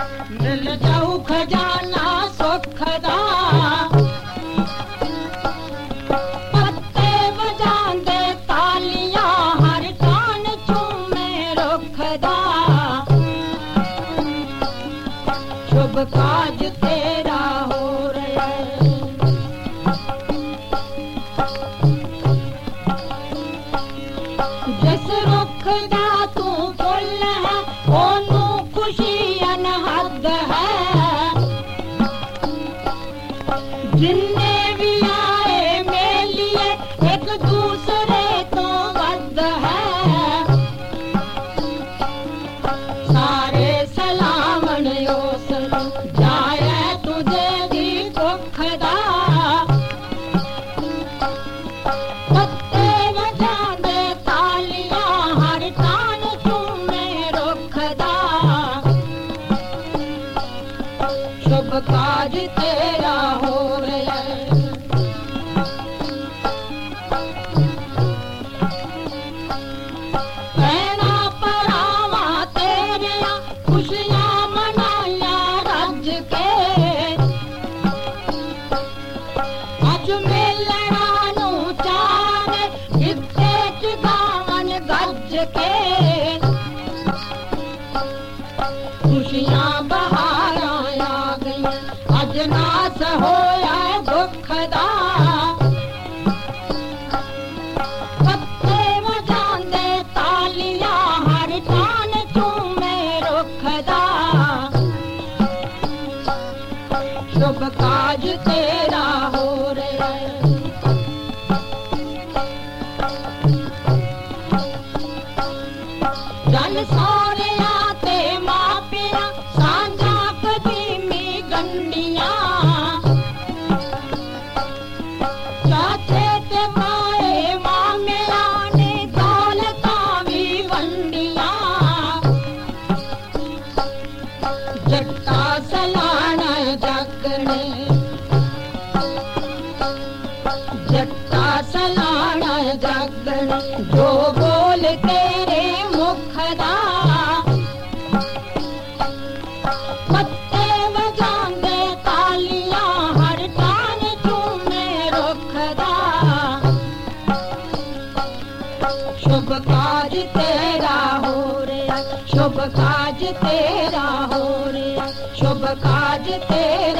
मिल जाऊ खजाना सुख दा पत्ते बजांदे तालियां हर कान चूमे रुख दा शुभ काज तेरा हो रहा जिस रुख दा तू फुल है ओनू खुशी अनहद है जिन्ने भी आए मेलिए एक दूसरे तो वद है सारे सलामन ओसलू जाए तुझे दी दुख दा पत्ते बजांदे तालियां हर कान चूमे रुख दा शुभ काज तेरा हो रहा पैना परावा तेरिया खुशियां मनाया रज के अज मेलना नू चाहे गिद्दे च गावन गज के खुशियां बहारां आ गई अज नास होया दुख दा पत्ते बजांदे तालियां हर कान चूमे रुख दा शुभ काज तेरा हो रहा जन सोरिया ते मापिया सांझा कदीमी गंडियां चाचे ते पाए मामिया ने दौलतां भी वंडियां जट्टा सलाना जगने जट्टा सलाना जगने जो बोल तेरे मुख दा पत्ते बजांदे तालियां हर कान चूमे रुख दा शुभ काज तेरा हो रहा शुभ काज तेरा हो रहा शुभ काज तेरा